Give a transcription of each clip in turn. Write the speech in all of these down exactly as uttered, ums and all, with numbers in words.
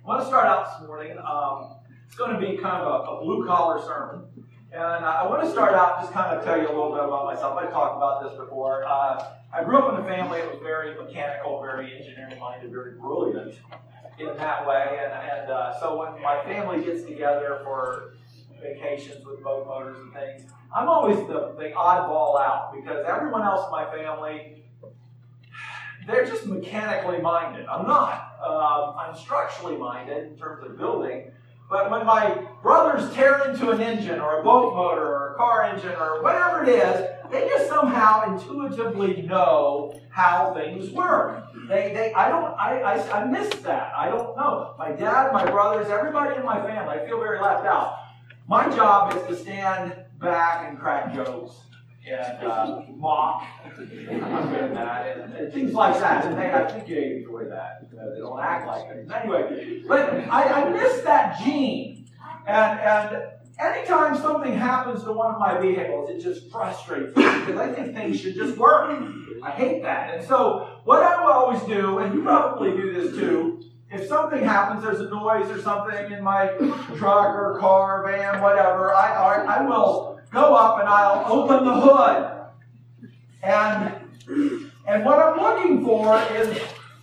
want to start out this morning. Um, it's going to be kind of a, a blue-collar sermon. And I want to start out just kind of tell you a little bit about myself. I've talked about this before. Uh, I grew up in a family that was very mechanical, very engineering-minded, very brilliant in that way. And, and uh, so when my family gets together for vacations with boat motors and things, I'm always the, the oddball out because everyone else in my family, they're just mechanically minded. I'm not. Um, I'm structurally minded in terms of building. But when my brothers tear into an engine or a boat motor or a car engine or whatever it is, they just somehow intuitively know how things work. They, they, I don't, I, I, I miss that. I don't know. My dad, my brothers, everybody in my family, I feel very left out. My job is to stand back and crack jokes and uh, mock. I'm good at that. And, and things like that. And they, I think they enjoy that. Uh, they don't act like it. Anyway, but I, I miss that gene. And, and anytime something happens to one of my vehicles, it just frustrates me because I think things should just work. I hate that. And so what I will always do, and you probably do this too, if something happens, there's a noise or something in my truck or car, van, whatever, I, I, I will go up and I'll open the hood. And, and what I'm looking for is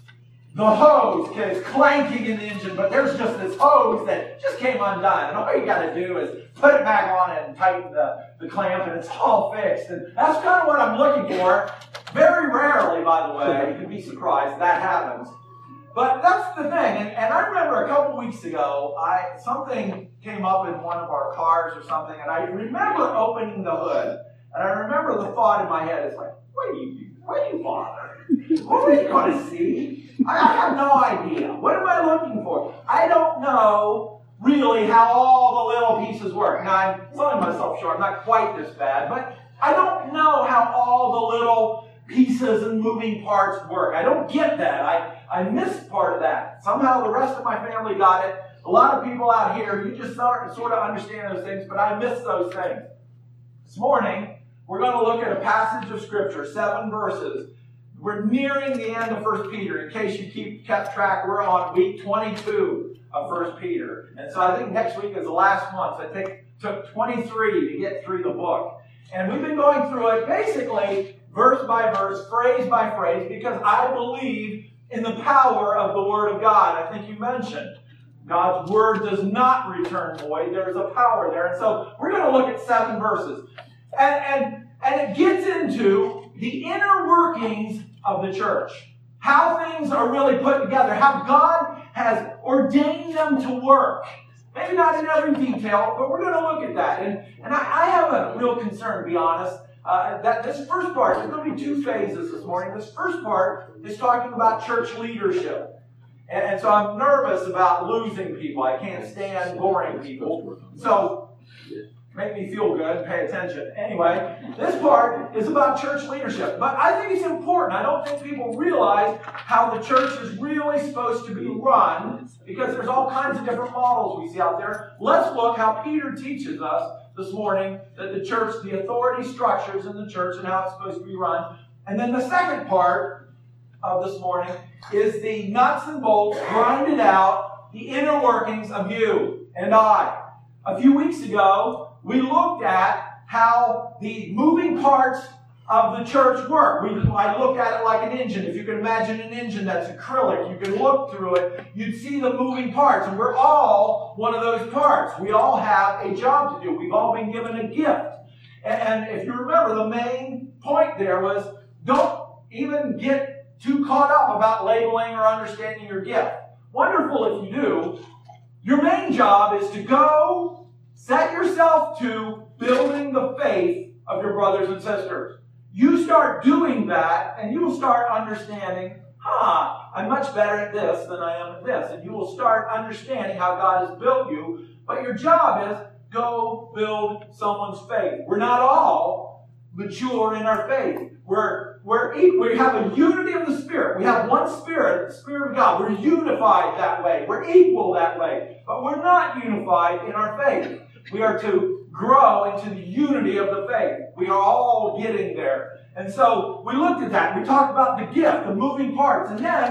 the hose, okay, it's clanking in the engine, but there's just this hose that just came undone. And all you got to do is put it back on and tighten the, the clamp, and it's all fixed. And that's kind of what I'm looking for. Very rarely, by the way, you can be surprised, that happens. But that's the thing, and, and I remember a couple weeks ago, I something came up in one of our cars or something, and I remember opening the hood, and I remember the thought in my head, it's like, what do you do? Why do you bother? What are you going to see? I, I have no idea. What am I looking for? I don't know really how all the little pieces work. Now, I'm selling myself short. I'm not quite this bad, but I don't know how all the little pieces and moving parts work. I don't get that. I, I missed part of that. Somehow the rest of my family got it. A lot of people out here, you just sort of, sort of understand those things, but I missed those things. This morning, we're going to look at a passage of Scripture, seven verses. We're nearing the end of First Peter. In case you keep kept track, we're on week twenty-two of First Peter. And so I think next week is the last one. So it take, took twenty-three to get through the book. And we've been going through it basically verse by verse, phrase by phrase, because I believe in the power of the Word of God. I think you mentioned God's Word does not return void. There's a power there. And so we're going to look at seven verses. And, and, and it gets into the inner workings of the church. How things are really put together. How God has ordained them to work. Maybe not in every detail, but we're going to look at that. And, and I, I have a real concern, to be honest. Uh, that this first part, there's going to be two phases this morning. This first part is talking about church leadership. And, and so I'm nervous about losing people. I can't stand boring people. So make me feel good, pay attention. Anyway, this part is about church leadership. But I think it's important. I don't think people realize how the church is really supposed to be run because there's all kinds of different models we see out there. Let's look how Peter teaches us this morning that the church, the authority structures in the church and how it's supposed to be run. And then the second part of this morning is the nuts and bolts, grind it out, the inner workings of you and I. A few weeks ago, we looked at how the moving parts of the church work. We, I looked at it like an engine. If you can imagine an engine that's acrylic, you can look through it, you'd see the moving parts. And we're all one of those parts. We all have a job to do. We've all been given a gift. And, and if you remember, the main point there was don't even get too caught up about labeling or understanding your gift. Wonderful if you do. Your main job is to go set yourself to building the faith of your brothers and sisters. You start doing that, and you will start understanding, huh, I'm much better at this than I am at this. And you will start understanding how God has built you. But your job is go build someone's faith. We're not all mature in our faith. We're, we're we have a unity of the Spirit. We have one Spirit, the Spirit of God. We're unified that way. We're equal that way. But we're not unified in our faith. We are to grow into the unity of the faith. We are all getting there. And so we looked at that. We talked about the gift, the moving parts. And then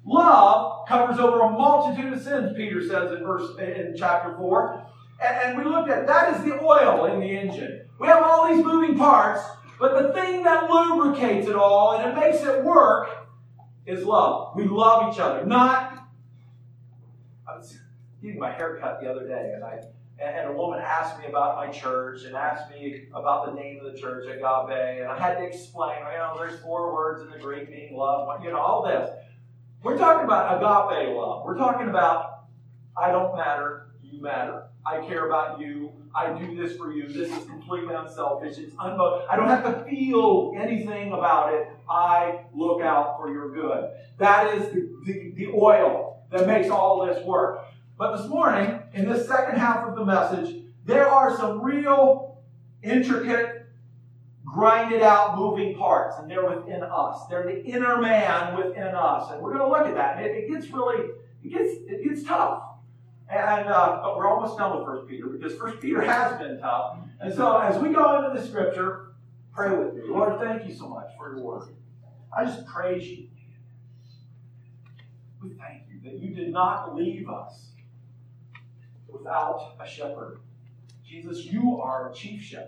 Love covers over a multitude of sins, Peter says in verse in chapter four. And, and we looked at that is the oil in the engine. We have all these moving parts, but the thing that lubricates it all and it makes it work is love. We love each other. Not, I was getting my hair cut the other day, and I and a woman asked me about my church and asked me about the name of the church, Agape, and I had to explain, you know, there's four words in the Greek meaning love, you know, all this. We're talking about agape love. We're talking about I don't matter, you matter. I care about you. I do this for you. This is completely unselfish. It's unmo- I don't have to feel anything about it. I look out for your good. That is the, the, the oil that makes all this work. But this morning, in this second half of the message, there are some real intricate, grinded out moving parts, and they're within us. They're the inner man within us. And we're going to look at that. And it, it gets really, it gets, it gets tough. And uh, but we're almost done with First Peter because First Peter has been tough. And so as we go into the scripture, pray with me. Lord, thank you so much for your word. I just praise you. We thank you that you did not leave us without a shepherd. Jesus, you are a chief shepherd.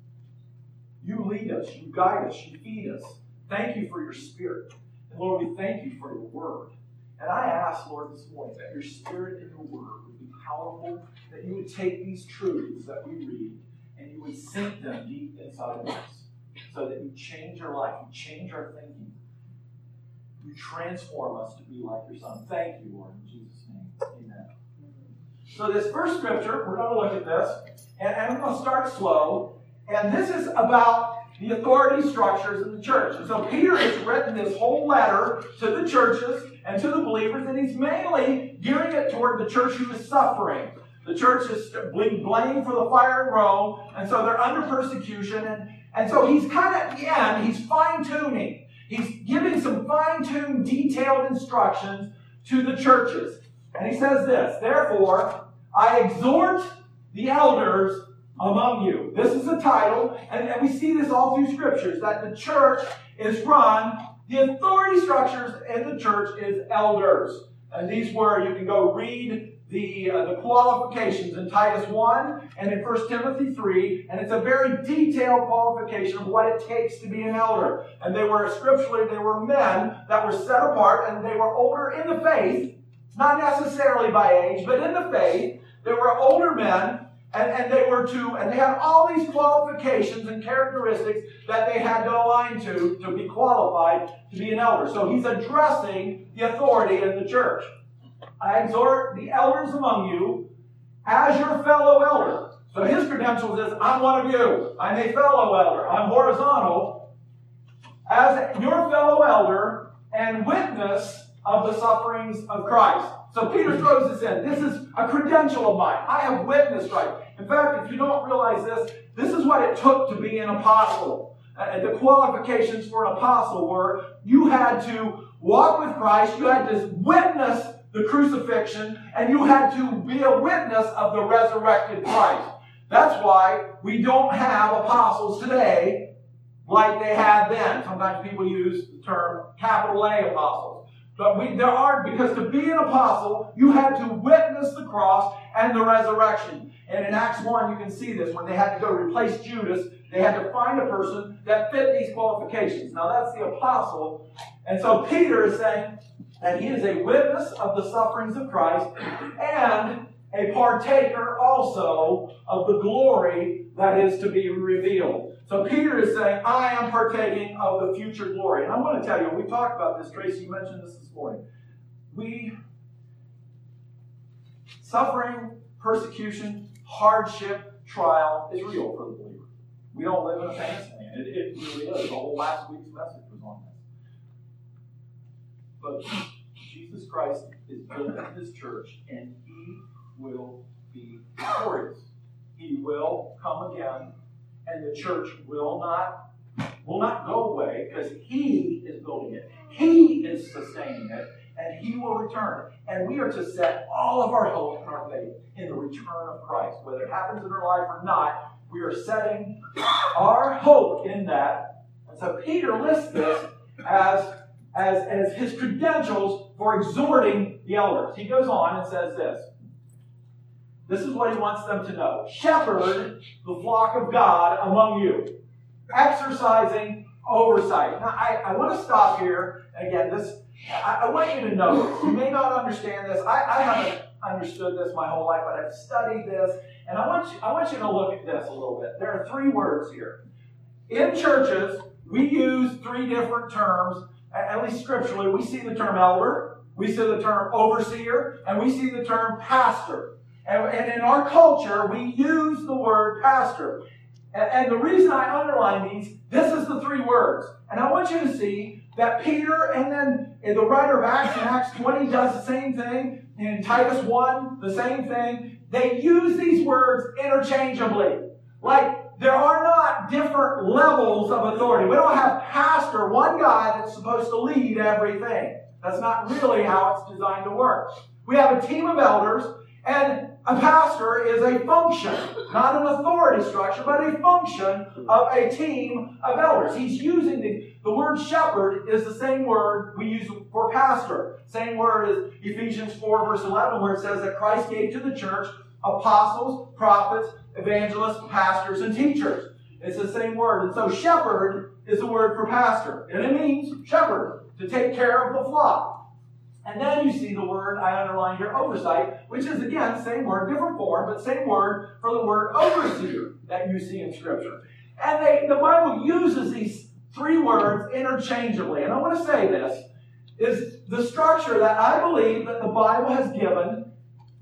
You lead us, you guide us, you feed us. Thank you for your spirit. And Lord, we thank you for your word. And I ask, Lord, this morning that your spirit and your word would be powerful, that you would take these truths that we read and you would sink them deep inside of us so that you change our life, you change our thinking. You transform us to be like your Son. Thank you, Lord, in Jesus' name. Amen. So this first scripture, we're going to look at this, and, and I'm going to start slow. And this is about the authority structures in the church. And so Peter has written this whole letter to the churches and to the believers, and he's mainly gearing it toward the church who is suffering. The church is being blamed for the fire in Rome, and so they're under persecution. And, and so he's kind of, at the end, he's fine-tuning. He's giving some fine-tuned, detailed instructions to the churches. And he says this, therefore, I exhort the elders among you. This is the title, and, and we see this all through scriptures, that the church is run, the authority structures in the church is elders. And these were, you can go read the, uh, the qualifications in Titus one and in First Timothy three, and it's a very detailed qualification of what it takes to be an elder. And they were, scripturally, they were men that were set apart, and they were older in the faith, not necessarily by age, but in the faith. They were older men, and, and they were to, and they had all these qualifications and characteristics that they had to align to to be qualified to be an elder. So he's addressing the authority in the church. I exhort the elders among you as your fellow elder. So his credentials is, I'm one of you. I'm a fellow elder. I'm horizontal. As your fellow elder and witness of the sufferings of Christ. So Peter throws this in. This is a credential of mine. I have witnessed Christ. In fact, if you don't realize this, this is what it took to be an apostle. Uh, the qualifications for an apostle were you had to walk with Christ, you had to witness the crucifixion, and you had to be a witness of the resurrected Christ. That's why we don't have apostles today like they had then. Sometimes people use the term capital A apostles. But we, there aren't, because to be an apostle, you had to witness the cross and the resurrection. And in Acts one, you can see this. When they had to go replace Judas, they had to find a person that fit these qualifications. Now, that's the apostle. And so Peter is saying that he is a witness of the sufferings of Christ and a partaker also of the glory that is to be revealed. So Peter is saying, I am partaking of the future glory. And I want to tell you, we talked about this, Tracy, you mentioned this this morning. We, suffering, persecution, hardship, trial is real for the believer. We don't live in a fantasy land. It, it really is. The whole last week's message was on this. But Jesus Christ is building his church, and he will be victorious. He will come again, and the church will not, will not go away because he is building it. He is sustaining it, and he will return. And we are to set all of our hope and our faith in the return of Christ. Whether it happens in our life or not, we are setting our hope in that. And so Peter lists this as as, as his credentials for exhorting the elders. He goes on and says this. This is what he wants them to know. Shepherd the flock of God among you, exercising oversight. Now, I, I want to stop here. Again, this I, I want you to know this. You may not understand this. I, I haven't understood this my whole life, but I've studied this. And I want you, I want you to look at this a little bit. There are three words here. In churches, we use three different terms, at least scripturally. We see the term elder, we see the term overseer, and we see the term pastor. And, and in our culture, we use the word pastor. And, and the reason I underline these, this is the three words. And I want you to see that Peter and then the writer of Acts in Acts twenty does the same thing. In Titus one, the same thing. They use these words interchangeably. Like, there are not different levels of authority. We don't have pastor, one guy that's supposed to lead everything. That's not really how it's designed to work. We have a team of elders, and a pastor is a function, not an authority structure, but a function of a team of elders. He's using the, the word shepherd is the same word we use for pastor. Same word as Ephesians four, verse eleven, where it says that Christ gave to the church apostles, prophets, evangelists, pastors, and teachers. It's the same word. And so shepherd is the word for pastor. And it means shepherd, to take care of the flock. And then you see the word I underlined here, oversight, which is, again, same word, different form, but same word for the word overseer that you see in Scripture. And they, the Bible uses these three words interchangeably. And I want to say this, is the structure that I believe that the Bible has given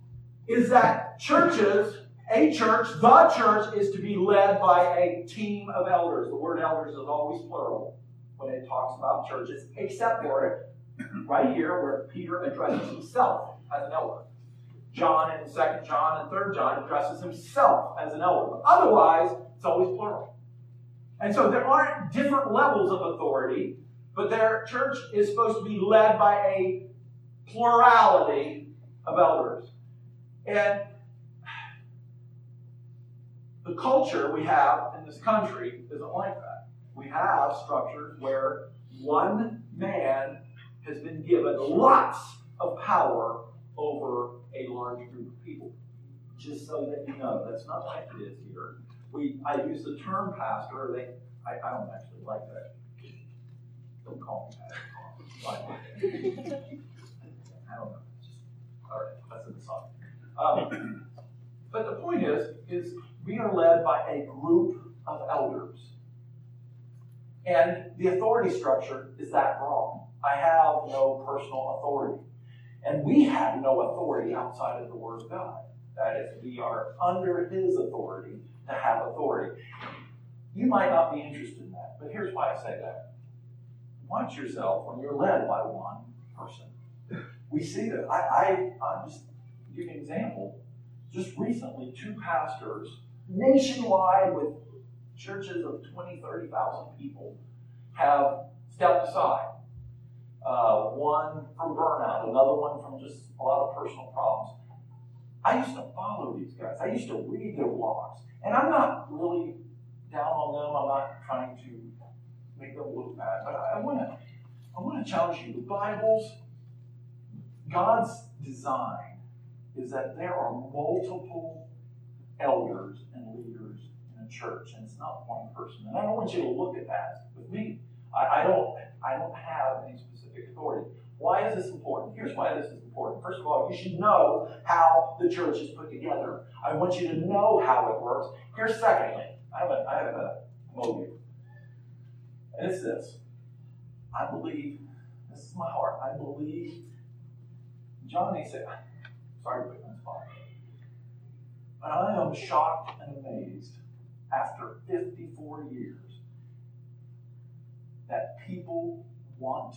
is that churches, a church, the church, is to be led by a team of elders. The word elders is always plural when it talks about churches, except for it right here where Peter addresses himself as an elder. John in Second John and Third John addresses himself as an elder. But otherwise, it's always plural. And so there aren't different levels of authority, but their church is supposed to be led by a plurality of elders. And the culture we have in this country isn't like that. We have structures where one man has been given lots of power over a large group of people. Just so that you know, that's not like it is here. We, I use the term pastor. They, I, I don't actually like that. Don't call me pastor. I don't know. Just, all right, that's an aside. Um, but the point is, is we are led by a group of elders. And the authority structure is that broad. I have no personal authority. And we have no authority outside of the Word of God. That is, we are under His authority to have authority. You might not be interested in that, but here's why I say that. Watch yourself when you're led by one person. We see that. I, I, I'll just give you an example. Just recently, two pastors nationwide with churches of twenty, thirty thousand people have stepped aside. Uh, one from burnout, another one from just a lot of personal problems. I used to follow these guys. I used to read their blogs. And I'm not really down on them. I'm not trying to make them look bad. But I, I want to I want to challenge you. The Bible's, God's design is that there are multiple elders and leaders in a church. And it's not one person. And I don't want you to look at that with me. I, I don't I don't have any specific authority. Why is this important? Here's why this is important. First of all, you should know how the church is put together. I want you to know how it works. Here's secondly, I have a, I have a motive. And it's this. I believe, this is my heart, I believe, Johnny said, sorry to put you on the spot, but I am shocked and amazed after fifty-four years that people want,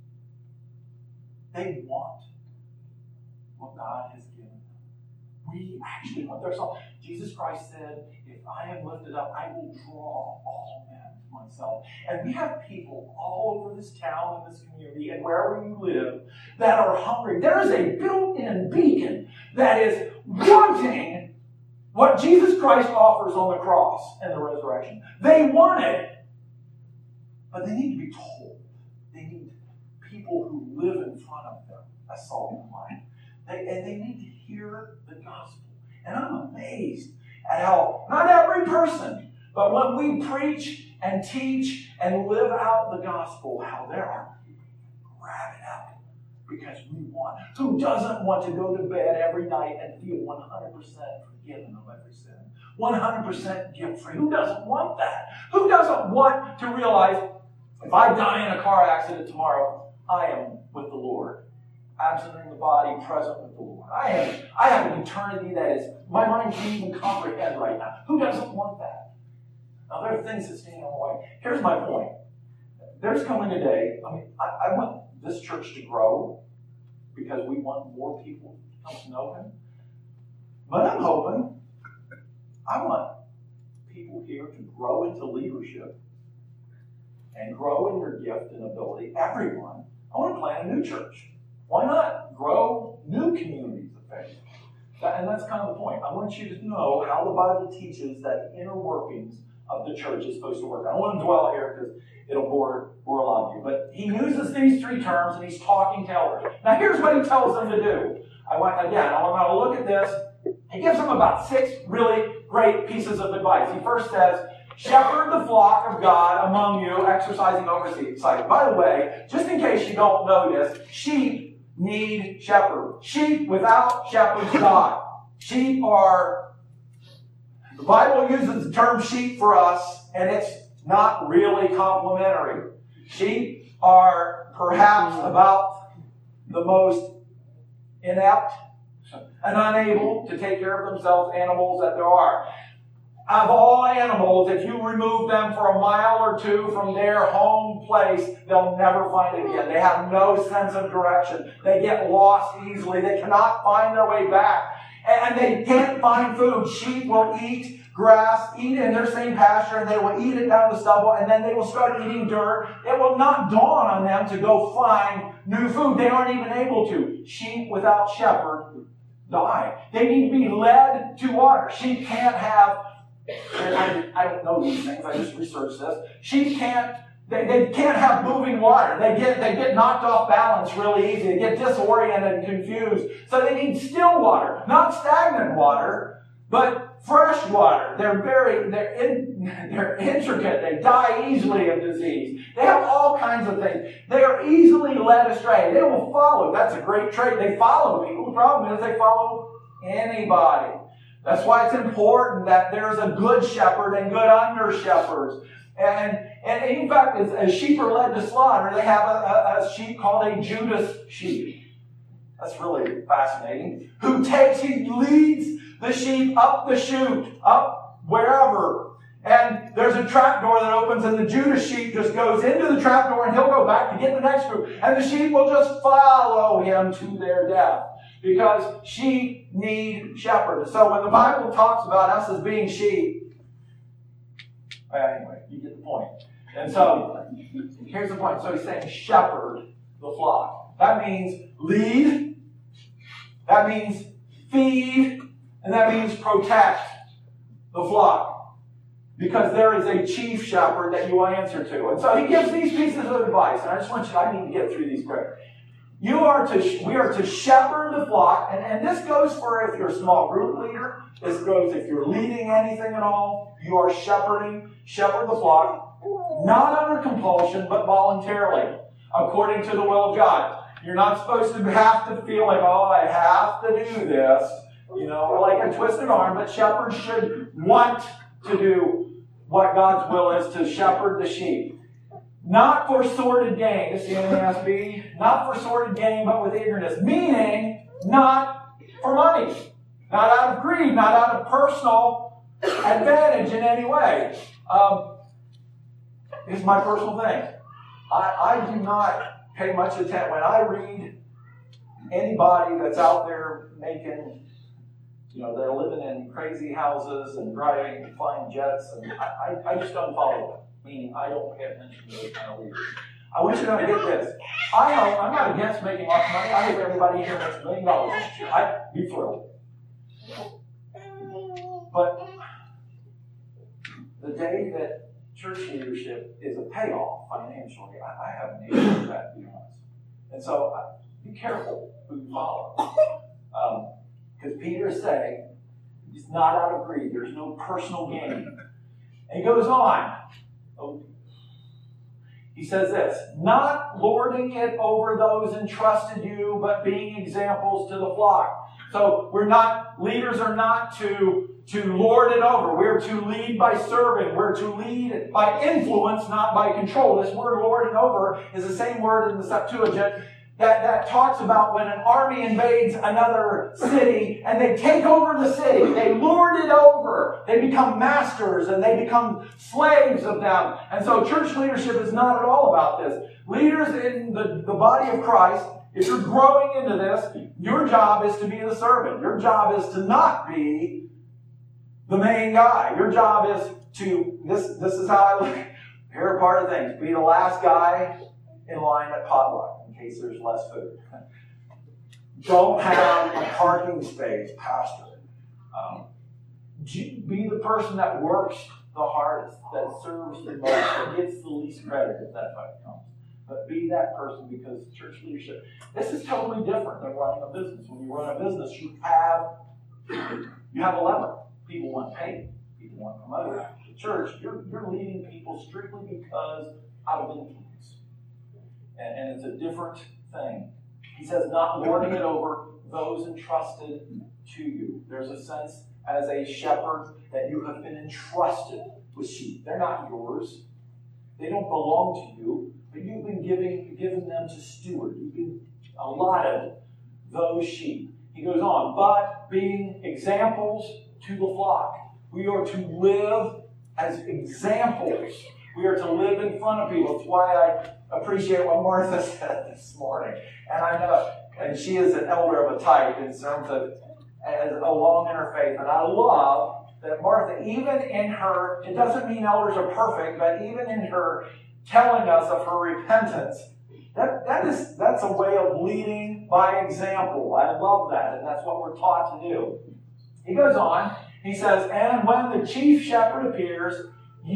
they want what God has given them. We actually want their soul. Jesus Christ said, if I am lifted up, I will draw all men to myself. And we have people all over this town and this community and wherever you live that are hungry. There is a built-in beacon that is wanting what Jesus Christ offers on the cross and the resurrection. They want it, but they need to be told. They need people who live in front of them as salt and light. They, and they need to hear the gospel. And I'm amazed at how, not every person, but when we preach and teach and live out the gospel, how there are people who grab it out because we want. Who doesn't want to go to bed every night and feel one hundred percent forgiven of every sin? one hundred percent guilt-free. Who doesn't want that? Who doesn't want to realize, if I die in a car accident tomorrow, I am with the Lord. Absent in the body, present with the Lord. I am. I have an eternity that is, my mind can't even comprehend right now. Who doesn't want that? Now, there are things that stand in the way. Here's my point. There's coming a day, I mean, I, I want this church to grow because we want more people to come to know Him. But I'm hoping, I want people here to grow into leadership and grow in their gift and ability. Everyone. I want to plant a new church. Why not grow new communities of faith? That, and that's kind of the point. I want you to know how the Bible teaches that the inner workings of the church is supposed to work. I don't want to dwell here because it'll bore, bore a lot of you. But he uses these three terms and he's talking to elders. Now here's what he tells them to do. I want, again, I want to look at this. He gives them about six really great pieces of advice. He first says, shepherd the flock of God among you, exercising oversight. By the way, just in case you don't know this, sheep need shepherds. Sheep without shepherds die. Sheep are, the Bible uses the term sheep for us, and it's not really complimentary. Sheep are perhaps about the most inept and unable to take care of themselves animals that there are. Of all animals, if you remove them for a mile or two from their home place, they'll never find it again. They have no sense of direction. They get lost easily. They cannot find their way back. And they can't find food. Sheep will eat grass, eat in their same pasture, and they will eat it down the stubble, and then they will start eating dirt. It will not dawn on them to go find new food. They aren't even able to. Sheep without shepherd die. They need to be led to water. Sheep can't have And I, I don't know these things. I just researched this. Sheep can't. They, they can't have moving water. They get they get knocked off balance really easy. They get disoriented and confused. So they need still water, not stagnant water, but fresh water. They're very they're in, they're intricate. They die easily of disease. They have all kinds of things. They are easily led astray. They will follow. That's a great trait. They follow people. The problem is they follow anybody. That's why it's important that there's a good shepherd and good under shepherds. And, and in fact, as, as sheep are led to slaughter, they have a, a, a sheep called a Judas sheep. That's really fascinating. Who takes, he leads the sheep up the chute, up wherever. And there's a trapdoor that opens, and the Judas sheep just goes into the trapdoor, and he'll go back to get the next group. And the sheep will just follow him to their death. Because sheep need shepherds. So when the Bible talks about us as being sheep, anyway, you get the point. And so, here's the point. So he's saying shepherd the flock. That means lead. That means feed. And that means protect the flock. Because there is a chief shepherd that you will answer to. And so he gives these pieces of advice. And I just want you, I need to get through these quick. You are to, we are to shepherd the flock, and, and this goes for if you're a small group leader. This goes if you're leading anything at all. You are shepherding, shepherd the flock, not under compulsion, but voluntarily, according to the will of God. You're not supposed to have to feel like, oh, I have to do this, you know, or like a twisted arm, but shepherds should want to do what God's will is, to shepherd the sheep. Not for sordid gain, this is the N A S B, not for sordid gain, but with eagerness. Meaning, not for money. Not out of greed, not out of personal advantage in any way. Um, it's my personal thing. I, I do not pay much attention. When I read anybody that's out there making, you know, they're living in crazy houses and driving, flying jets, and I, I, I just don't follow them. Meaning, I don't pay attention to those kind of leaders. I want you to get this. I hope, I'm not against making lots of money. I hope everybody here makes a million dollars next year. I'd be thrilled. But the day that church leadership is a payoff financially, I, I have an issue with that, to be honest. And so uh, be careful who you follow. Because um, Peter's saying, it's not out of greed. There's no personal gain. And he goes on. Oh, he says this, not lording it over those entrusted you, but being examples to the flock. So we're not, leaders are not to, to lord it over. We're to lead by serving. We're to lead by influence, not by control. This word lording over is the same word in the Septuagint that, that talks about when an army invades another city and they take over the city. They lord it over. They become masters and they become slaves of them. And so church leadership is not at all about this. Leaders in the, the body of Christ, if you're growing into this, your job is to be the servant. Your job is to not be the main guy. Your job is to, this, this is how I look. Here are part of things. Be the last guy in line at potluck in case there's less food. Don't have a parking space, pastor. Um, be the person that works the hardest, that serves the most, that gets the least credit if that's how it comes. But be that person, because church leadership, this is totally different than running a business. When you run a business, you have you have a lever. People want paid. People want promoted. The church, you're you're leading people strictly because out of influence, and, and it's a different thing. He says, not lording it over those entrusted to you. There's a sense as a shepherd that you have been entrusted with sheep. They're not yours. They don't belong to you. But you've been giving, giving them to steward. You've been allotted those sheep. He goes on, but being examples to the flock. We are to live as examples. We are to live in front of people. That's why I appreciate what Martha said this morning. And I know, and she is an elder of a type in terms of as along in her faith. And I love that Martha, even in her, it doesn't mean elders are perfect, but even in her telling us of her repentance, that, that is, that's a way of leading by example. I love that, and that's what we're taught to do. He goes on, he says, and when the chief shepherd appears,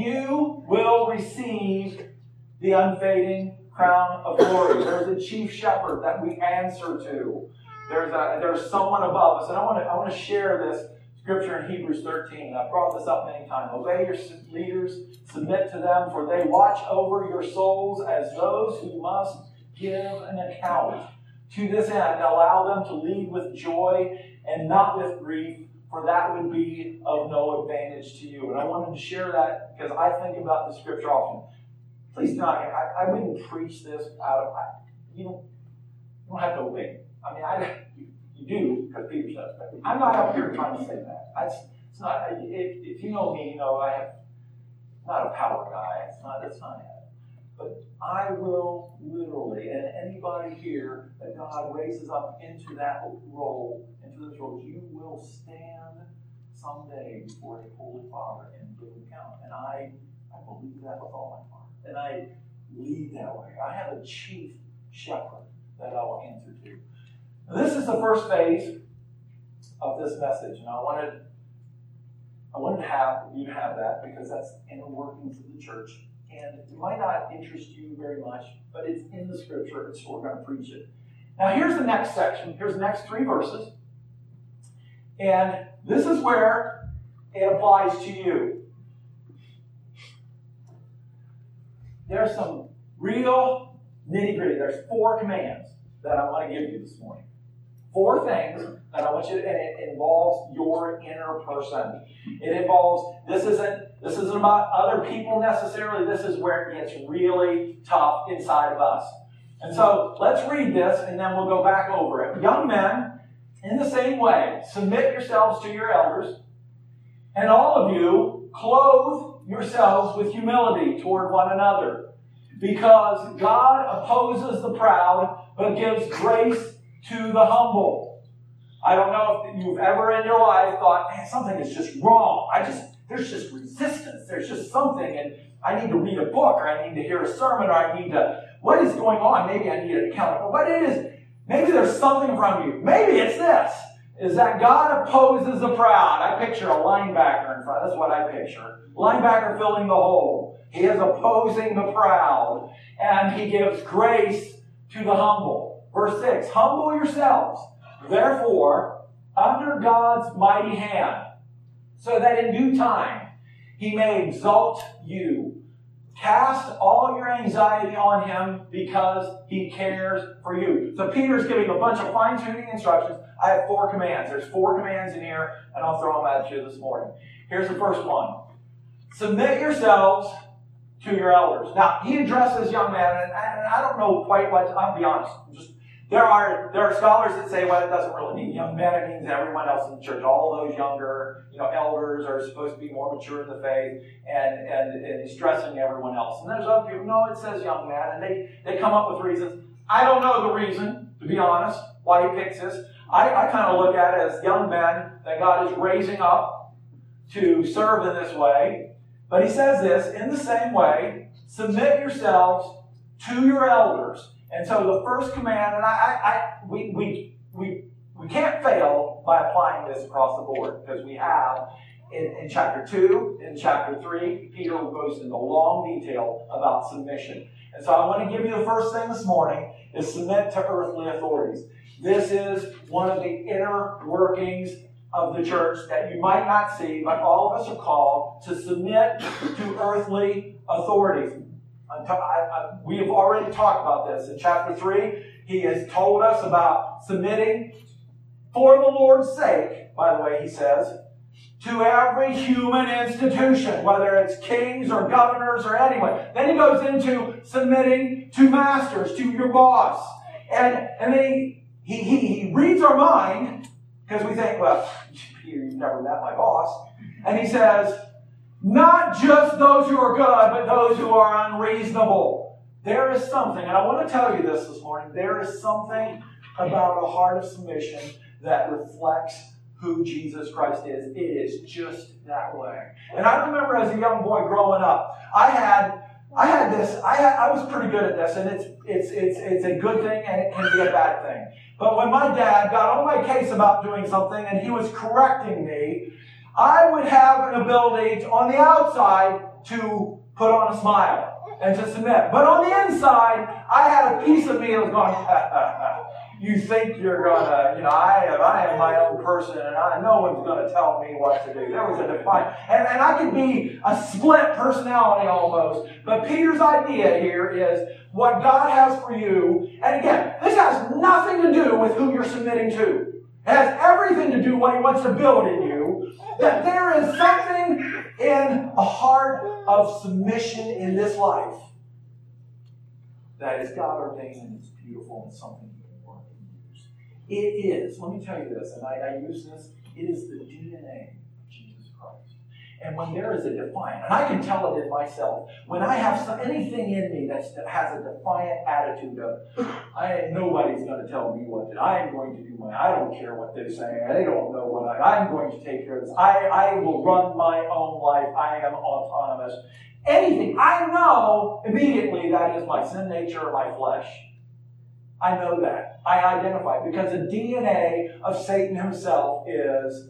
you will receive the unfading crown of glory. There's a chief shepherd that we answer to. There's, a, there's someone above us, and I want to I want to share this scripture in Hebrews thirteen. I've brought this up many times. Obey your leaders, submit to them, for they watch over your souls as those who must give an account. To this end, allow them to lead with joy and not with grief, for that would be of no advantage to you. And I wanted to share that because I think about the scripture often. Please do not, I, I wouldn't preach this out of, I, you, don't, you don't have to obey. I mean, I you, you do, because Peter says that. I'm not out here trying to say that. That's, it's not, if, if you know me, you know I have, not a power guy. It's not, it's not it. But I will literally, and anybody here that God raises up into that role, into those roles, you will stand someday before a holy Father and give an account. And I, I believe that with all my heart. And I lead that way. I have a chief shepherd that I will answer to. Now, this is the first phase of this message, and I wanted, I wanted to have you to have that because that's in the workings of the church. And it might not interest you very much, but it's in the scripture, and so we're going to preach it. Now, here's the next section. Here's the next three verses. And this is where it applies to you. There's some real nitty-gritty. There's four commands that I want to give you this morning. Four things that I want you to, and it involves your inner person. It involves, this isn't, this isn't about other people necessarily. This is where it gets really tough inside of us. And so let's read this and then we'll go back over it. Young men, in the same way, submit yourselves to your elders, and all of you clothe yourselves with humility toward one another, because God opposes the proud, but gives grace to the humble. I don't know if you've ever in your life thought, man, something is just wrong. I just, there's just resistance. There's just something, and I need to read a book, or I need to hear a sermon, or I need to, what is going on? Maybe I need an account. What it is, maybe there's something from you. Maybe it's this, is that God opposes the proud. I picture a linebacker in front. That's what I picture. Linebacker filling the hole. He is opposing the proud, and he gives grace to the humble. Verse six, humble yourselves, therefore, under God's mighty hand, so that in due time He may exalt you. Cast all your anxiety on Him because He cares for you. So Peter's giving a bunch of fine-tuning instructions. I have four commands. There's four commands in here, and I'll throw them at you this morning. Here's the first one. Submit yourselves to your elders. Now, he addresses young men, and I don't know quite what, I'll be honest. Just There are there are scholars that say, well, it doesn't really mean young men, it means everyone else in the church. All those younger, you know, elders are supposed to be more mature in the faith, and, and, and he's stressing everyone else. And there's other people, no, it says young men, and they, they come up with reasons. I don't know the reason, to be honest, why he picks this. I, I kind of look at it as young men that God is raising up to serve in this way. But he says this, in the same way, submit yourselves to your elders. And so the first command, and I, I, I we, we, we, we can't fail by applying this across the board, because we have in, in chapter two, in chapter three, Peter goes into long detail about submission. And so I want to give you the first thing this morning is submit to earthly authorities. This is one of the inner workings of the church that you might not see, but all of us are called to submit to earthly authorities. I, I, we have already talked about this. In chapter three, he has told us about submitting for the Lord's sake, by the way, he says, to every human institution, whether it's kings or governors or anyone. Then he goes into submitting to masters, to your boss. And, and then he, he, he, he reads our mind, because we think, well, you've never met my boss. And he says, not just those who are good, but those who are unreasonable. There is something, and I want to tell you this this morning, there is something about a heart of submission that reflects who Jesus Christ is. It is just that way. And I remember as a young boy growing up, I had I had this, I had, I was pretty good at this, and it's it's it's it's a good thing and it can be a bad thing. But when my dad got on my case about doing something and he was correcting me, I would have an ability to, on the outside to put on a smile and to submit. But on the inside, I had a piece of me that was going, ha, ha, ha. You think you're going to, you know, I am, I am my own person, and I, no one's going to tell me what to do. There was a defiant, and, and I could be a split personality almost. But Peter's idea here is what God has for you. And again, this has nothing to do with who you're submitting to. It has everything to do with what he wants to build in you. That there is something in a heart of submission in this life that is God ordained and it's beautiful and something you can work and use. It is, let me tell you this, and I, I use this, it is the D N A of Jesus Christ. And when there is a defiant, and I can tell it in myself, when I have some, anything in me that's, that has a defiant attitude of, I nobody's going to tell me what to do. I am going to do my, I don't care what they're saying. They don't know what I, I'm going to take care of this. I, I will run my own life. I am autonomous. Anything, I know immediately that is my sin nature or my flesh. I know that. I identify it because the D N A of Satan himself is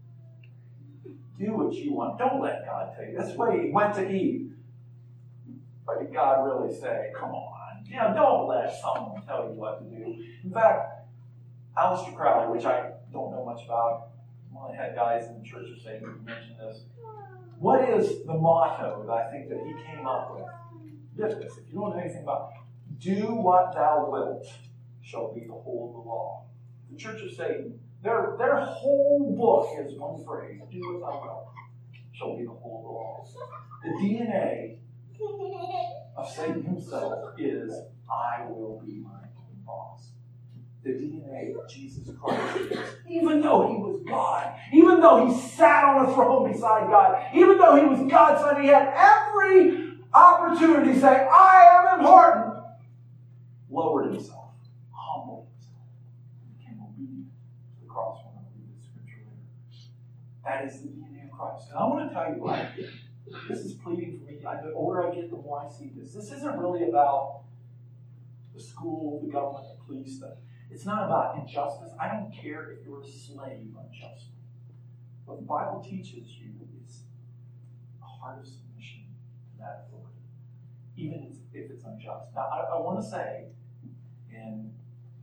do what you want. Don't let God tell you. That's why he went to Eve. But did God really say, come on, you know, don't let someone tell you what to do. In fact, Aleister Crowley, which I don't know much about, one of the head guys in the Church of Satan who mentioned this. What is the motto that I think that he came up with? This, if you don't know anything about it, do what thou wilt shall be the whole of the law. The Church of Satan, their, their whole book is one phrase, do what thou wilt shall be the whole of the law. The D N A of Satan himself is, I will be my own boss. The D N A of Jesus Christ is, even though he was God, even though he sat on a throne beside God, even though he was God's son, he had every opportunity to say, I am important, lowered himself, humbled himself, became obedient to the cross. When I read the scripture later. That is the D N A of Christ. And I want to tell you why. This is pleading for me. The older I get, the more I see this. This isn't really about the school, the government, the police. The, it's not about injustice. I don't care if you're a slave unjustly. What the Bible teaches you is a heart of submission to that authority, even if it's unjust. Now, I, I want to say, in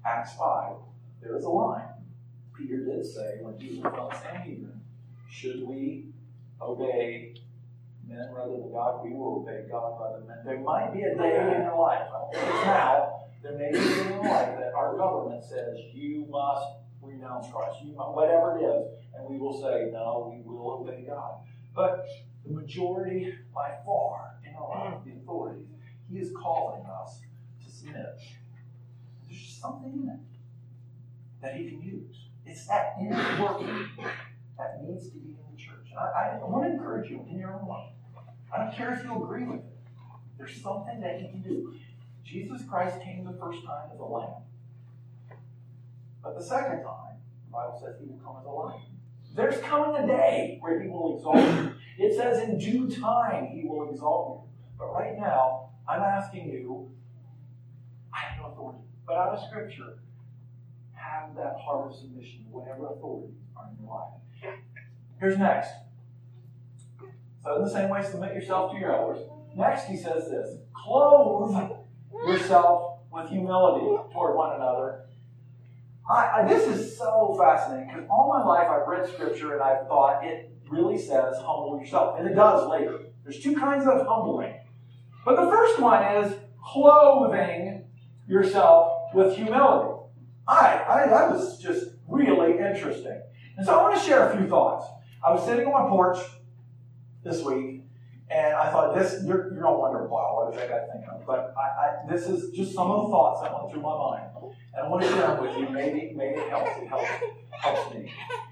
Acts five, there is a line. Peter did say when he was on Sanhedrin, should we obey men rather than God? We will obey God rather than men. There might be a day in your life, I don't think it's now, there may be a day in your life that our government says you must renounce Christ, you must, whatever it is, and we will say, no, we will obey God. But the majority, by far, in our life, the authorities, He is calling us to submit. There's just something in it that He can use. It's that inner working that needs to be in the church. And I, I want to encourage you in your own life. I don't care if you agree with it. There's something that He can do. Jesus Christ came the first time as a lamb. But the second time, the Bible says He will come as a lion. There's coming a day where He will exalt you. It says in due time He will exalt you. But right now, I'm asking you, I have no authority, but out of Scripture, have that heart of submission to whatever authorities are in your life. Here's next. So in the same way, submit yourself to your elders. Next, he says this, clothe yourself with humility toward one another. I, I, this is so fascinating because all my life I've read Scripture and I've thought it really says humble yourself. And it does later. There's two kinds of humbling. But the first one is clothing yourself with humility. I, I, that was just really interesting. And so I want to share a few thoughts. I was sitting on my porch this week, and I thought, this, you're, you're going to wonder, wow, what is that guy thinking of? But I, I, this is just some of the thoughts that went through my mind. And I want to share them with you. Maybe, maybe it helps. It helps, helps me.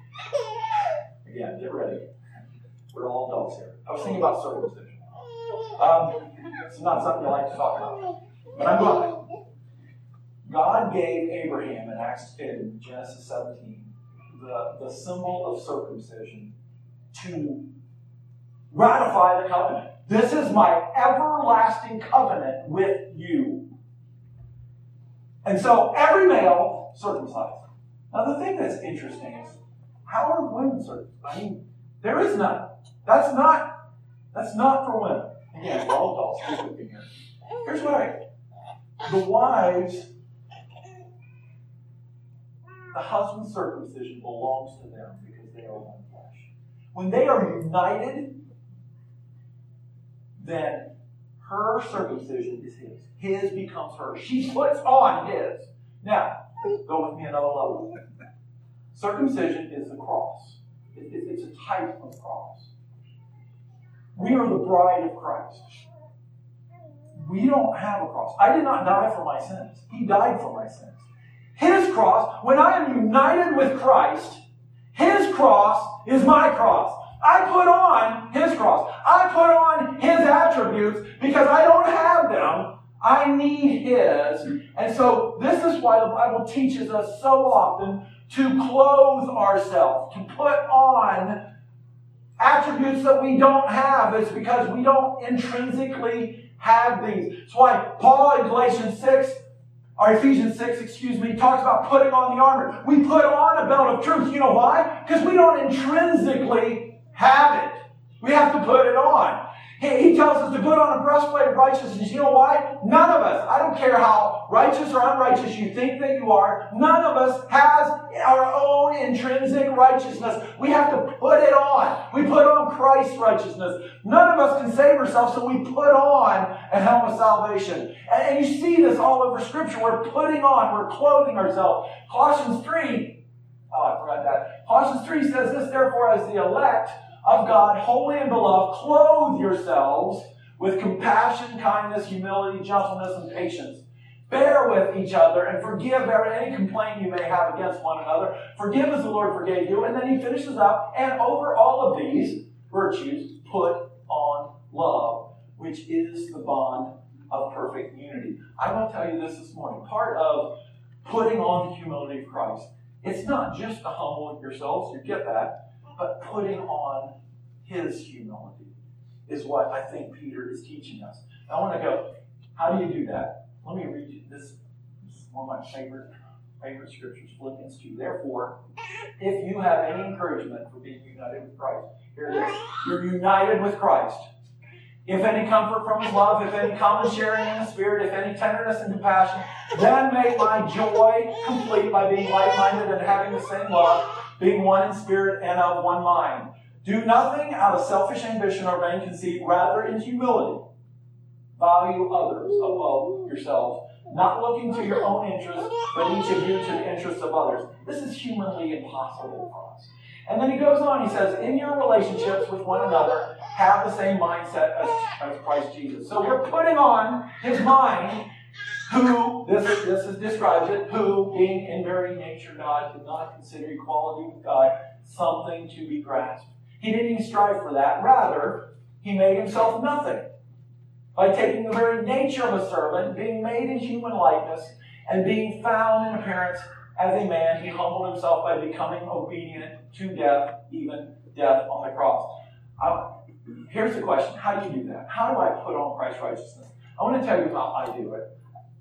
Again, get ready. We're all adults here. I was thinking about circumcision. Um, it's not something I like to talk about. But I'm glad. God gave Abraham in Acts in Genesis seventeen the, the symbol of circumcision to ratify the covenant. This is my everlasting covenant with you. And so every male circumcised. Now the thing that's interesting is, how are women circumcised? I mean, there is none. That's not, that's not for women. Again, we're all adults. Stick with me here. Here's what I, the wives, the husband's circumcision belongs to them because they are one flesh. When they are united, then her circumcision is his. His becomes hers. She puts on his. Now, go with me another level. Circumcision is the cross. It, it, it's a type of cross. We are the bride of Christ. We don't have a cross. I did not die for my sins. He died for my sins. His cross, when I am united with Christ, His cross is my cross. I put on His cross. I put on His attributes because I don't have them. I need His. And so this is why the Bible teaches us so often to clothe ourselves, to put on attributes that we don't have. It's because we don't intrinsically have these. That's why Paul in Galatians six, or Ephesians six, excuse me, talks about putting on the armor. We put on a belt of truth. You know why? Because we don't intrinsically have it. We have to put it on. He, he tells us to put on a breastplate of righteousness. You know why? None of us, I don't care how righteous or unrighteous you think that you are, none of us has our own intrinsic righteousness. We have to put it on. We put on Christ's righteousness. None of us can save ourselves, so we put on a helmet of salvation. And, and you see this all over Scripture. We're putting on, we're clothing ourselves. Colossians three, oh, I forgot that. Colossians three says this, therefore, as the elect of God, holy and beloved, clothe yourselves with compassion, kindness, humility, gentleness, and patience. Bear with each other and forgive any complaint you may have against one another. Forgive as the Lord forgave you. And then he finishes up, and over all of these virtues, put on love, which is the bond of perfect unity. I want to tell you this this morning. Part of putting on the humility of Christ, it's not just to humble yourselves, you get that, but putting on His humility is what I think Peter is teaching us. I want to go, how do you do that? Let me read you this. This is one of my favorite, favorite scriptures, Philippians two. Therefore, if you have any encouragement for being united with Christ, here it is. You're united with Christ. if any comfort from his love, if any common sharing in the Spirit, if any tenderness and compassion, then make my joy complete by being like-minded and having the same love, being one in spirit and of one mind. Do nothing out of selfish ambition or vain conceit, rather in humility. Value others above yourselves, not looking to your own interests, but each of you to the interests of others. This is humanly impossible for us. And then he goes on, he says, in your relationships with one another, have the same mindset as, as Christ Jesus. So we're putting on his mind, who, this, this is, describes it, who, being in very nature God, did not consider equality with God something to be grasped. He didn't even strive for that. Rather, he made himself nothing by taking the very nature of a servant, being made in human likeness, and being found in appearance as a man. He humbled himself by becoming obedient to death, even death on the cross. I, here's the question. How do you do that? How do I put on Christ's righteousness? I want to tell you how I do it.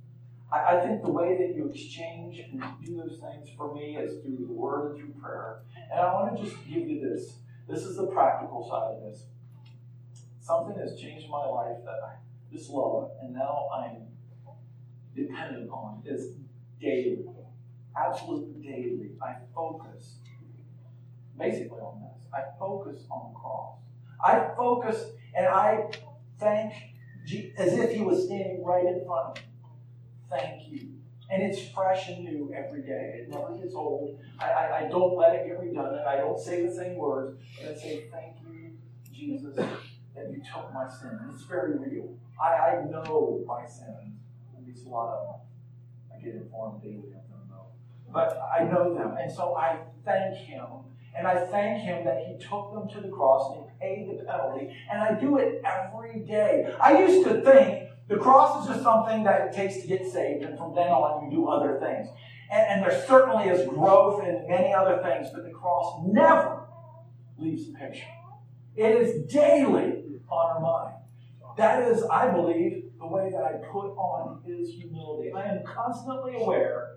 I, I think the way that you exchange and do those things for me is through the Word and through prayer. And I want to just give you this. This is the practical side of this. Something has changed my life that I just love, and now I'm dependent on is daily. Absolutely daily. I focus basically on this. I focus on the cross. I focus and I thank Jesus as if he was standing right in front of me. Thank you. And it's fresh and new every day. It never gets old. I, I, I don't let it get redundant. I don't say the same words. And I say, thank you, Jesus, that you took my sin. And it's very real. I, I know my sins. At least a lot of them. I get informed daily of them, though. But I know them. And so I thank him. And I thank him that he took them to the cross and he paid the penalty. And I do it every day. I used to think the cross is just something that it takes to get saved. And from then on, you do other things. And, and there certainly is growth in many other things. But the cross never leaves the picture. It is daily on our mind. That is, I believe, the way that I put on his humility. I am constantly aware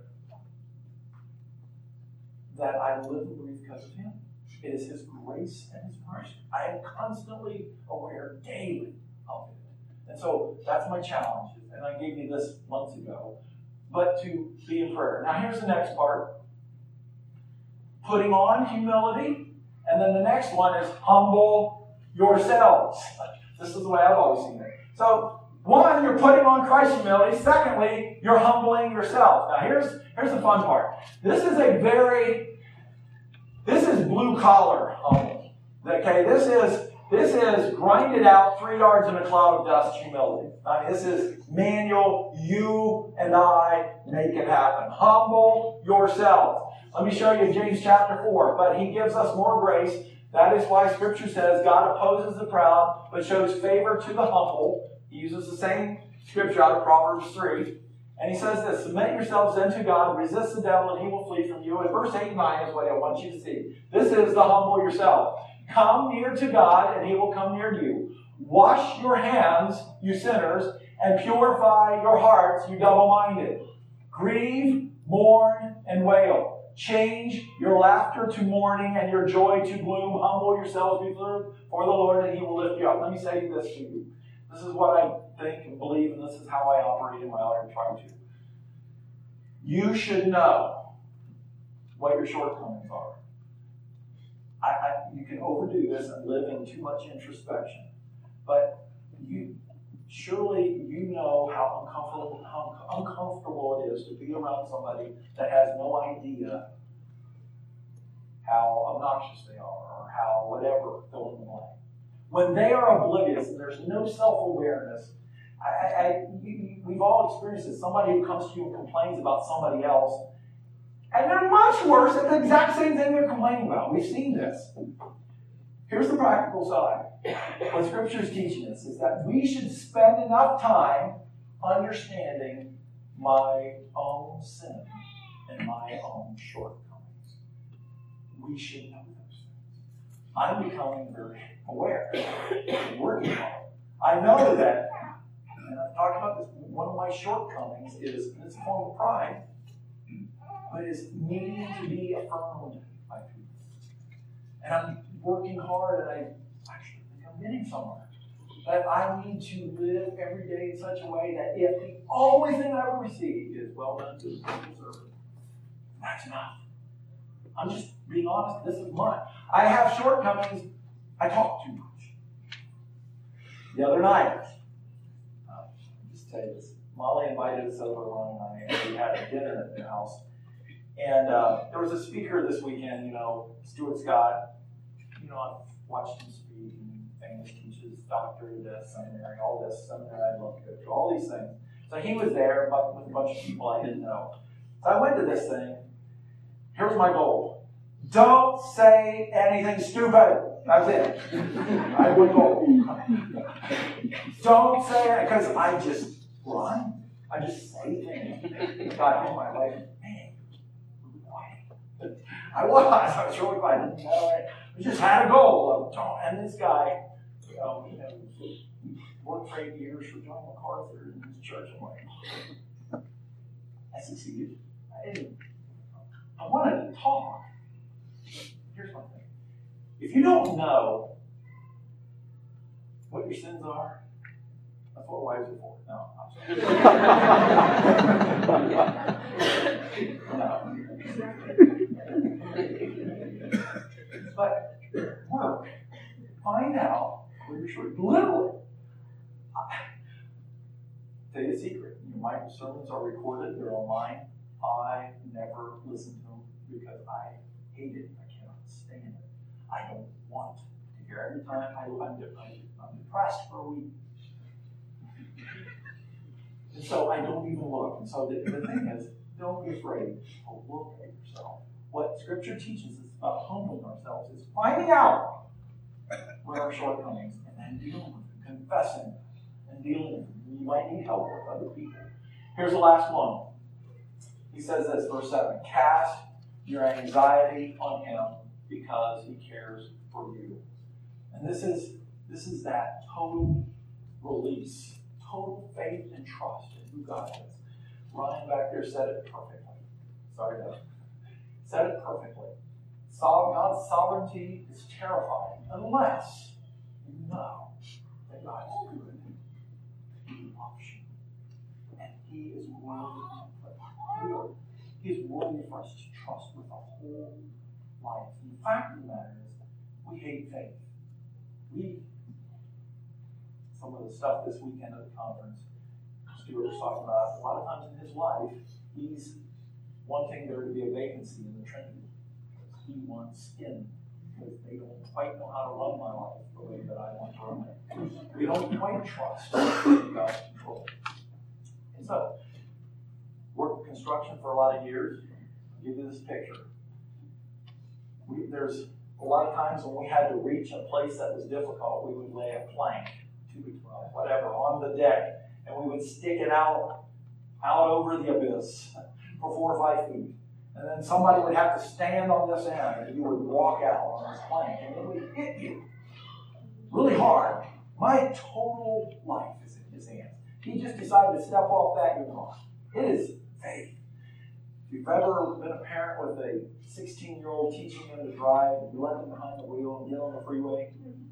that I live and breathe because of him. It is his grace and his mercy. I am constantly aware daily of it. And so that's my challenge. And I gave you this months ago. But to be in prayer. Now here's the next part. Putting on humility. And then the next one is humble yourselves. This is the way I've always seen it. So, one, you're putting on Christ's humility. Secondly, you're humbling yourself. Now, here's, here's the fun part. This is a very, this is blue-collar humble. Okay, this is, this is grind it out, three yards in a cloud of dust humility. I mean, this is manual, you and I make it happen. Humble yourself. Let me show you James chapter four. But he gives us more grace. That is why Scripture says God opposes the proud, but shows favor to the humble. He uses the same Scripture out of Proverbs three. And he says this, submit yourselves then to God, resist the devil, and he will flee from you. And verse eight and nine is what I want you to see. This is the humble yourself. Come near to God, and he will come near to you. Wash your hands, you sinners, and purify your hearts, you double-minded. Grieve, mourn, and wail. Change your laughter to mourning and your joy to gloom. Humble yourselves before the Lord, and he will lift you up. Let me say this to you. This is what I think and believe, and this is how I operate in my life and try to. You should know what your shortcomings are. I, I, you can overdo this and live in too much introspection. But you surely you know how uncomfortable, how uncomfortable it is to be around somebody that has no idea how obnoxious they are or how whatever, fill in the blank. When they are oblivious and there's no self-awareness, I, I, you, we've all experienced it. Somebody who comes to you and complains about somebody else, and they're much worse at the exact same thing they're complaining about. We've seen this. Here's the practical side. What Scripture is teaching us is that we should spend enough time understanding my own sin and my own shortcomings. We should know those things. I'm becoming very aware and working on it. I know that, and I've talked about this, one of my shortcomings is, and it's a form of pride, but is needing to be affirmed by people. And I'm working hard, and I actually think I'm getting somewhere. that I need to live every day in such a way that if the only thing I ever receive is well done to the faithful servant, that's enough. I'm just being honest. This is mine. I have shortcomings. I talk too much. The other night, uh, I'll just tell you this. Molly invited us over one night, and we had a dinner at their house. And uh, there was a speaker this weekend, you know, Stuart Scott. You know, I've watched him speak, and famous teaches doctorate, this seminary, all this seminary I'd love to go to, all these things. So he was there with a bunch of people I didn't know. So I went to this thing. Here's my goal. Don't say anything stupid. That's it. I would go. Don't say it, because I just run. I just say things. Got home, my wife, man, really quiet. I was. I was really quiet. I didn't know it. I just had a goal of don't. And this guy, you know, you know, worked for eight years for John MacArthur in his church. I'm like, I succeeded. I didn't. I wanted to talk. Here's my thing. If you don't know what your sins are, that's what wives are for. No, I'm sorry. No. But work. Find out where you're short. Literally. Tell you a secret. My sermons are recorded. They're online. I never listen to them because I hate it. I cannot stand it. I don't want to hear. Every time I, I'm, I'm depressed for a week. And so I don't even look. And so the, the thing is, don't be afraid to look at yourself. What Scripture teaches us about humbling ourselves is finding out where our shortcomings and then dealing with them, confessing and dealing with them. You might need help with other people. Here's the last one. He says this, verse seven, cast your anxiety on him because he cares for you. And this is this is that total release, total faith and trust in who God is. Ryan back there said it perfectly. Sorry, no. Said it perfectly. So God's sovereignty is terrifying unless you know that God is good. He loves you. And he is worthy to put. He is worthy for us to trust with our whole life. And the fact of the matter is, we hate faith. We, some of the stuff this weekend at the conference, Stuart was talking about, a lot of times in his life, he's wanting there to be a vacancy in the Trinity. He wants in, because they don't quite know how to run my life the way that I want to run it. We don't quite trust God's control. And so, worked construction for a lot of years. I'll give you this picture. We, there's a lot of times when we had to reach a place that was difficult, we would lay a plank, two by twelve, whatever, on the deck, and we would stick it out, out over the abyss for four or five feet. And then somebody would have to stand on this end, and you would walk out on this plank, and it would hit you really hard. My total life is in his hands. He just decided to step off that, you're gone. It is faith. If you've ever been a parent with a sixteen-year-old teaching them to drive, and you let them behind the wheel and get on the freeway,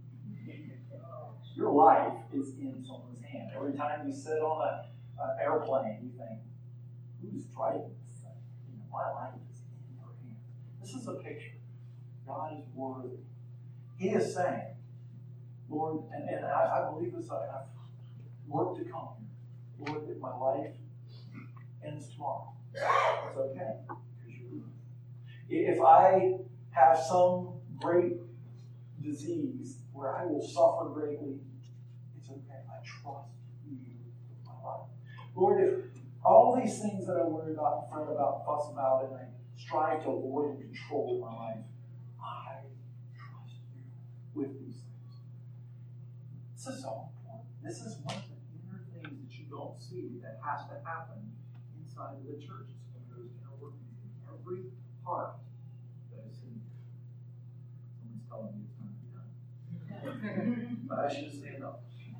your life is in someone's hand. Every time you sit on an airplane, you think, who's driving this thing? You know, my life is in your hands. This is a picture. God is worthy. He is saying, Lord, and, and I, I believe this, I have work to come. Lord, that my life ends tomorrow. It's okay, because you're good. If I have some great disease where I will suffer greatly, it's okay. I trust you with my life. Lord, if all these things that I worry about, fret about, fuss about, and I strive to avoid and control my life, I trust you with these things. This is so important. This is one of the inner things that you don't see that has to happen inside of the church. It's one of those inner workings in every heart that is in here. Someone's telling me it's going to be done. But I should stand up.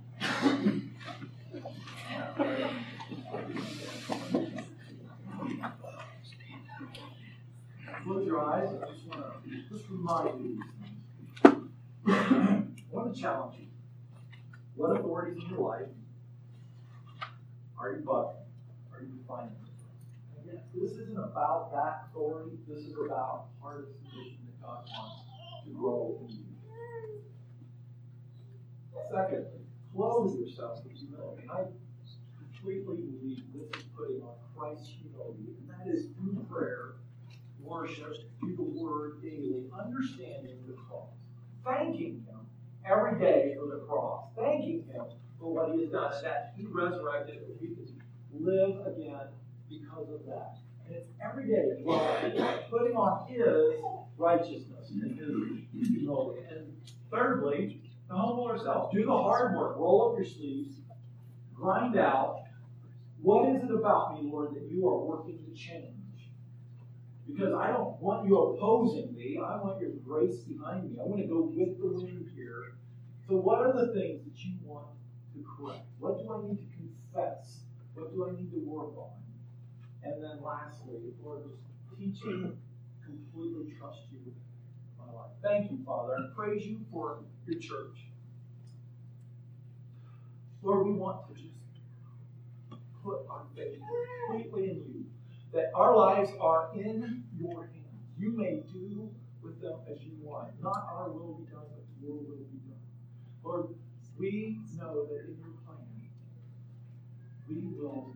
Close your eyes. I just want to just remind you these things. I want to challenge you. What authorities in your life are you bucking? Are you defining? Again, this isn't about that authority. This is about heart submission that God wants to grow in you. Secondly, clothe yourselves with humility. And I completely believe this is putting on Christ's humility, and that is through prayer, worship, through the word daily, understanding the cross, thanking Him every day for the cross, thanking Him for what He has done, and that He resurrected, and we can live again because of that. And it's every day dwelling, putting on His righteousness and His humility. And thirdly, to humble ourselves. Do the hard work. Roll up your sleeves. Grind out. What is it about me, Lord, that you are working to change? Because I don't want you opposing me. I want your grace behind me. I want to go with the wind here. So what are the things that you want to correct? What do I need to confess? What do I need to work on? And then lastly, Lord, just teach me to completely trust you in my life. Thank you, Father. I praise you for your church. Lord, we want to just put our faith completely in you. That our lives are in your hands. You may do with them as you want. Not our will be done, but your will be done. Lord, we know that in your plan, we will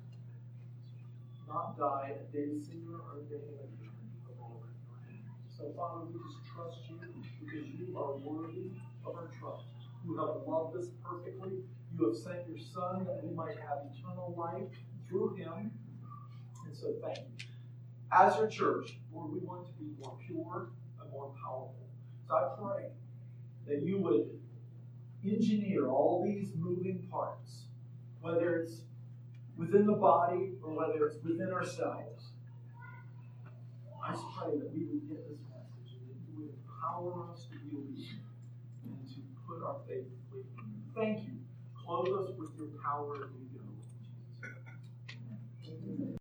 not die a day sooner or a day later. So, Father, we just trust you because you are worthy of our trust. You have loved us perfectly. You have sent your Son that we might have eternal life through him. And so thank you. As your church, Lord, we want to be more pure and more powerful. So I pray that you would engineer all these moving parts, whether it's within the body or whether it's within ourselves. I just pray that we would get this message and that you would empower us to be obedient and to put our faith completely in you. Thank you. Clothe us with your power as we